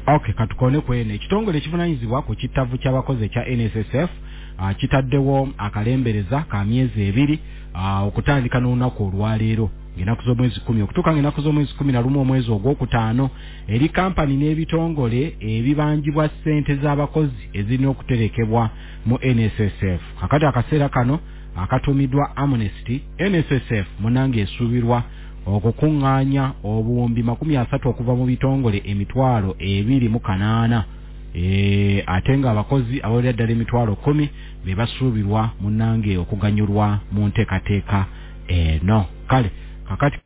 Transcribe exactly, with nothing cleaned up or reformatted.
Okay, katukone kwene ekitongole ekivunanyizibwa ku kitavu ky'abakozi ekya N S S F uh, kitaddewo akalembereza ka myezi ebiri uh, okutandika n'olunaku olwaleero ng'ennaku z'omwezi kumi okutuuka ng'ennaku z'omwezi kumi na lumu omwezi ogwokutaano eri kampani n'ebitongole ebibanjibwa ssente z'abakozi ezirina okuterekebwa mu N S S F. Kakati akaseera kano akatumiddwa Amnesty, N S S F munange esuubirwa okukuŋŋaanya obuwumbi makumi asatu okuva mu bitongole emitwalo ebiri mu kanaana e, ate nga abakozi abawera ddala emitwalo kumi be basuubirwa munange okuganyulwa mu nteekateeka eno. Kale kakati